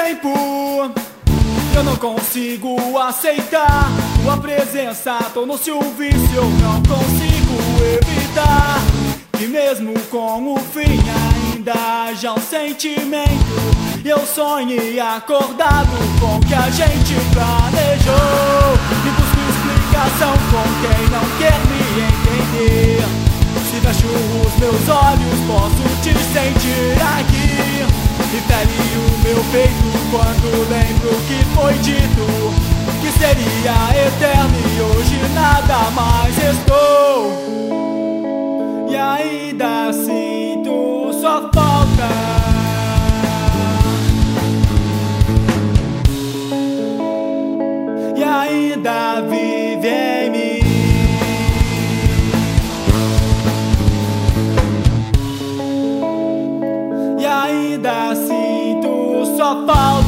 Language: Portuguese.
tempo. Eu não consigo aceitar tua presença, tornou-se um vício. Eu não consigo evitar que mesmo com o fim ainda haja um sentimento. Eu sonhei acordado com o que a gente planejou e busco explicação com quem não quer me entender. Se fecho os meus olhos posso te sentir aqui e fere o meu peito quando lembro que foi dito que seria eterno e hoje nada mais restou. E ainda sinto sua falta. E ainda vive em mim. E ainda sinto sua falta.